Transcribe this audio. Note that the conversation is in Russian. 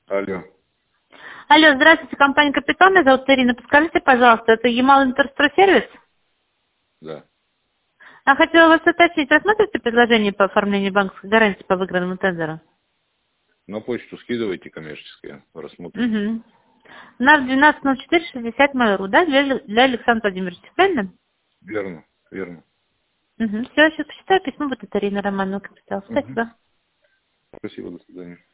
Алло. Алло, здравствуйте, компания «Капитан», меня зовут Ирина. Подскажите, пожалуйста, это Ямал Интерстрой-сервис? Да. Я хотела вас уточнить, рассмотрите предложение по оформлению банковской гарантии по выигранному тендеру? На почту скидывайте коммерческое, рассмотрим. Угу. На 12.04.60 Mail.ru, да, для Александра Владимировича, правильно? Верно, верно. Угу. Все, сейчас почитаю, письмо будет от Ирины Романовны. Капитал. Мгм. Спасибо. Спасибо, до свидания.